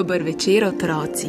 Dober večer, otroci.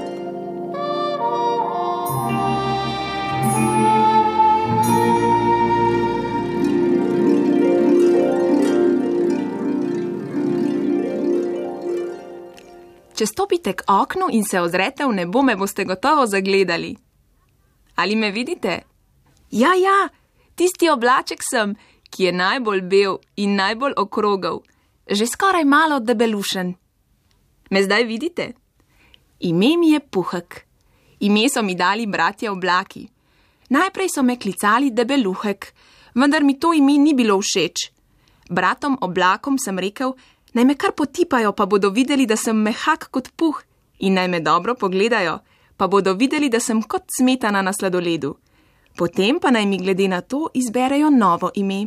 Če stopite k oknu in se ozrete v nebo, me boste gotovo zagledali. Ali me vidite? Ja, tisti oblaček sem, ki je najbolj bel in najbolj okrogel, že skoraj malo debelušen. Me zdaj vidite? Ime mi je Puhek. Ime so mi dali bratje Oblaki. Najprej so me klicali Debeluhek, vendar mi to ime ni bilo všeč. Bratom Oblakom sem rekel, naj me kar potipajo, pa bodo videli, da sem mehak kot puh, in naj me dobro pogledajo, pa bodo videli, da sem kot smetana na sladoledu. Potem pa naj mi glede na to izberejo novo ime.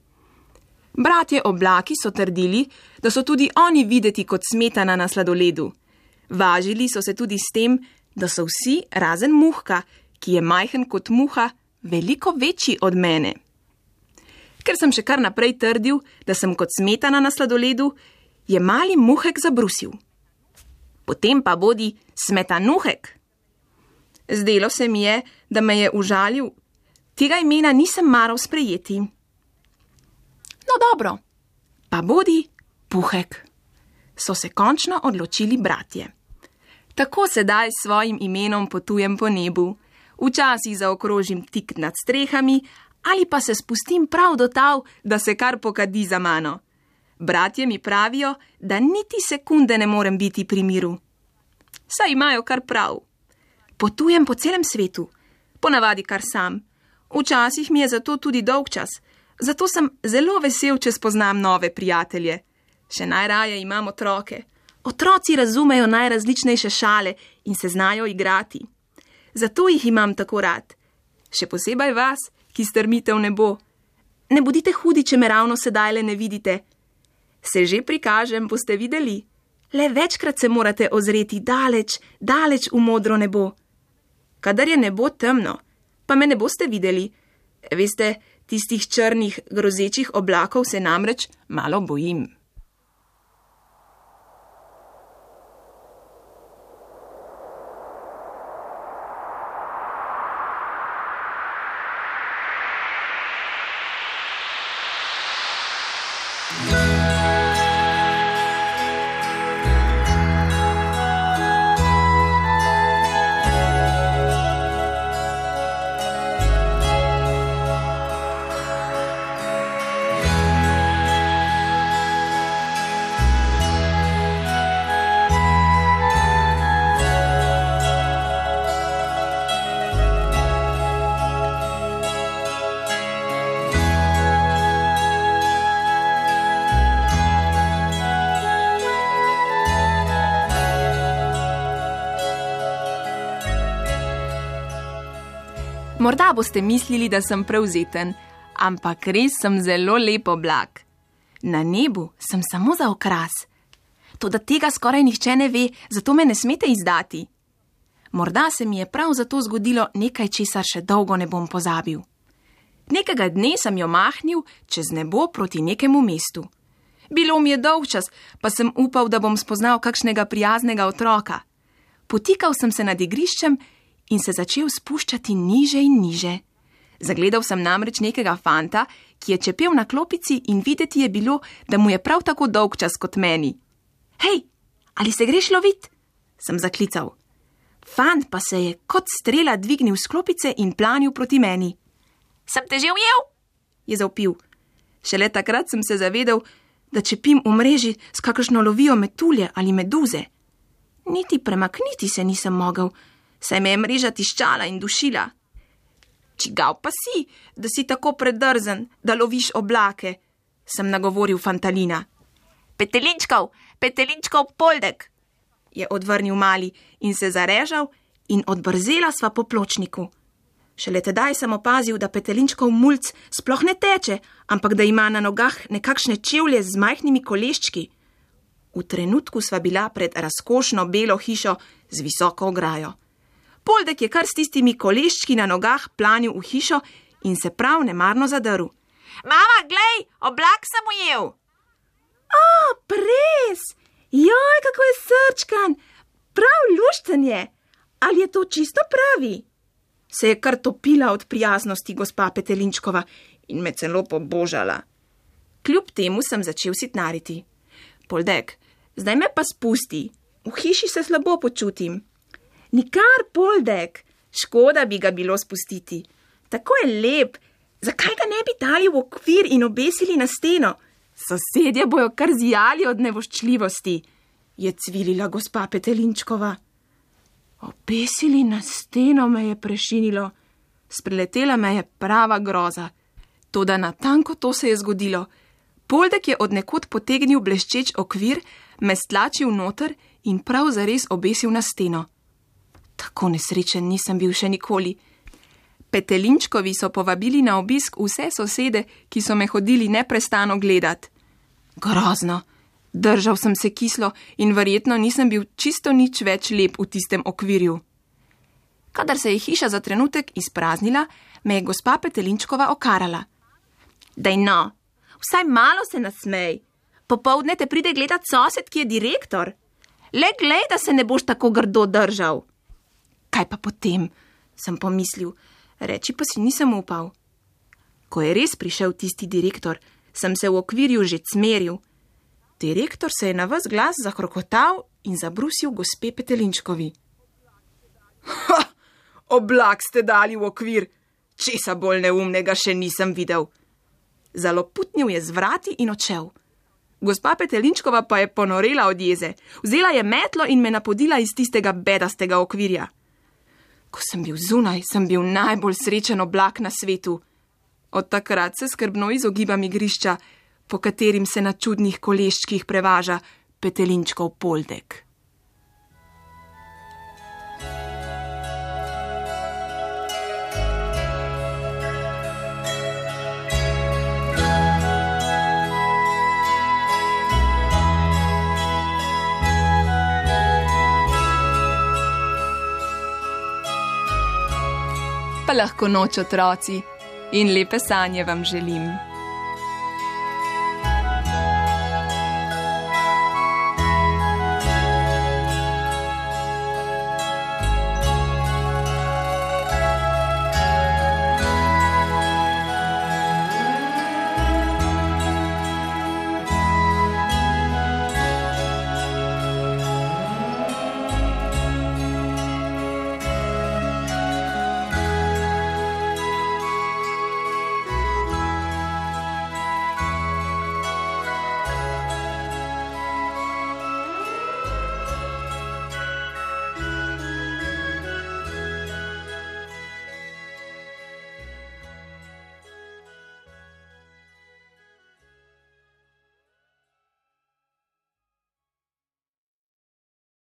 Bratje Oblaki so trdili, da so tudi oni videti kot smetana na sladoledu. Važili so se tudi s tem, da so vsi, razen Muhka, ki je majhen kot muha, veliko večji od mene. Ker sem še kar naprej trdil, da sem kot smetana na sladoledu, je mali Muhek zabrusil. Potem pa bodi Smetanuhek. Zdelo se mi je, da me je užalil. Tega imena nisem maral sprejeti. No dobro, pa bodi Puhek. So se končno odločili bratje. Tako sedaj s svojim imenom potujem po nebu. Včasih zaokrožim tik nad strehami, ali pa se spustim prav do tav, da se kar pokadi za mano. Bratje mi pravijo, da niti sekunde ne morem biti pri miru. Saj imajo kar prav. Potujem po celem svetu, ponavadi kar sam. Včasih mi je zato tudi dolgčas, zato sem zelo vesel, če spoznam nove prijatelje. Še najraje imam otroke. Otroci razumejo najrazličnejše šale in se znajo igrati. Zato jih imam tako rad. Še posebej vas, ki strmite v nebo. Ne bodite hudi, če me ravno sedajle ne vidite. Se že prikažem, boste videli. Le večkrat se morate ozreti daleč, daleč v modro nebo. Kadar je nebo temno, pa me ne boste videli. Veste, tistih črnih, grozečih oblakov se namreč malo bojim. Morda boste mislili, da sem prevzeten, ampak res sem zelo lep oblak. Na nebu sem samo za okras. Toda tega skoraj nihče ne ve, zato me ne smete izdati. Morda se mi je prav zato zgodilo nekaj, česar še dolgo ne bom pozabil. Nekega dne sem jo mahnil čez nebo proti nekemu mestu. Bilo mi je dolgčas, pa sem upal, da bom spoznal kakšnega prijaznega otroka. Potikal sem se nad igriščem in se začel spuščati niže in niže. Zagledal sem namreč nekega fanta, ki je čepel na klopici in videti je bilo, da mu je prav tako dolgčas kot meni. Hej, ali se greš lovit? Sem zaklical. Fant pa se je kot strela dvignil s klopice in planil proti meni. Sem te že ujel? Je zavpil. Šele takrat sem se zavedel, da čepim v mreži, s kakršno lovijo metulje ali meduze. Niti premakniti se nisem mogel, saj me je mreža tiščala in dušila. Čigav pa si, da si tako predrzen, da loviš oblake, sem nagovoril fantalina. Petelinčkov poldek, je odvrnil mali in se zarežal in odbrzela sva po pločniku. Šele tedaj sem opazil, da Petelinčkov mulc sploh ne teče, ampak da ima na nogah nekakšne čevlje z majhnimi koleščki. V trenutku sva bila pred razkošno belo hišo z visoko ograjo. Poldek je kar s tistimi koleščki na nogah planil v hišo in se prav nemarno zadrl. Mama, glej, oblak sem ujel. Pres! Joj, kako je srčkan! prijazen je. Ali je to čisto pravi? Se je kar topila od prijaznosti gospa Petelinčkova in me celo pobožala. Kljub temu sem začel sitnariti. Poldek, zdaj me pa spusti. V hiši se slabo počutim. Nikar, Poldek, škoda bi ga bilo spustiti. Tako je lep, zakaj ga ne bi dali v okvir in obesili na steno? Sosedje bojo kar zijali od nevoščljivosti, je cvilila gospa Petelinčkova. Obesili na steno, me je prešinilo. Spreletela me je prava groza. Toda natanko to se je zgodilo. Poldek je od nekod potegnil bleščeč okvir, me stlačil noter in prav zares obesil na steno. Tako nesrečen nisem bil še nikoli. Petelinčkovi so povabili na obisk vse sosede, ki so me hodili neprestano gledat. Grozno, držal sem se kislo in verjetno nisem bil čisto nič več lep v tistem okvirju. Kadar se je hiša za trenutek izpraznila, me je gospa Petelinčkova okarala. Daj no, vsaj malo se nasmej. Popoldne te pride gledat sosed, ki je direktor. Le glej, da se ne boš tako grdo držal. Kaj pa potem, sem pomislil, reči pa si nisem upal. Ko je res prišel tisti direktor, sem se v okvirju že cmeril. Direktor se je na ves glas zakrokotal in zabrusil gospe Petelinčkovi. Ha! Oblak ste dali v okvir, česa bolj neumnega še nisem videl. Zaloputnil je z vrati in odšel. Gospa Petelinčkova pa je ponorela od jeze. Vzela je metlo in me napodila iz tistega bedastega okvirja. Ko sem bil zunaj, sem bil najbolj srečen oblak na svetu. Od takrat se skrbno izogibam igrišča, po katerim se na čudnih koleščkih prevaža Petelinčkov Poldek. Pa lahko noč, otroci, in lepe sanje vam želim.